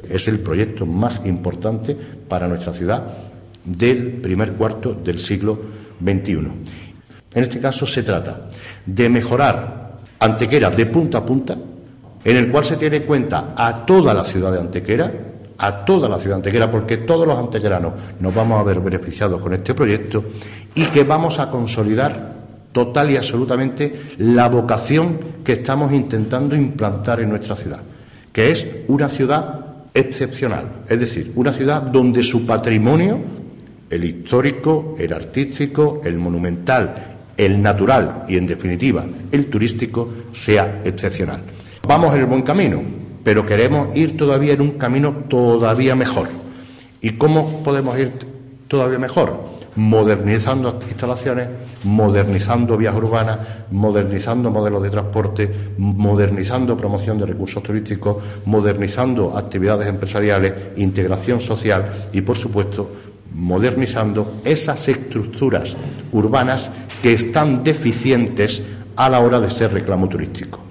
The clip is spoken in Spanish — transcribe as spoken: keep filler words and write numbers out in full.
Es el proyecto más importante para nuestra ciudad del primer cuarto del siglo veintiuno. En este caso se trata de mejorar Antequera de punta a punta, en el cual se tiene en cuenta a toda la ciudad de Antequera, a toda la ciudad de Antequera, porque todos los antequeranos nos vamos a ver beneficiados con este proyecto, y que vamos a consolidar total y absolutamente la vocación que estamos intentando implantar en nuestra ciudad, que es una ciudad excepcional, es decir, una ciudad donde su patrimonio, el histórico, el artístico, el monumental, el natural y, en definitiva, el turístico, sea excepcional. Vamos en el buen camino, pero queremos ir todavía en un camino todavía mejor. ¿Y cómo podemos ir todavía mejor? Modernizando instalaciones, modernizando vías urbanas, modernizando modelos de transporte, modernizando promoción de recursos turísticos, modernizando actividades empresariales, integración social y, por supuesto, modernizando esas estructuras urbanas que están deficientes a la hora de ser reclamo turístico.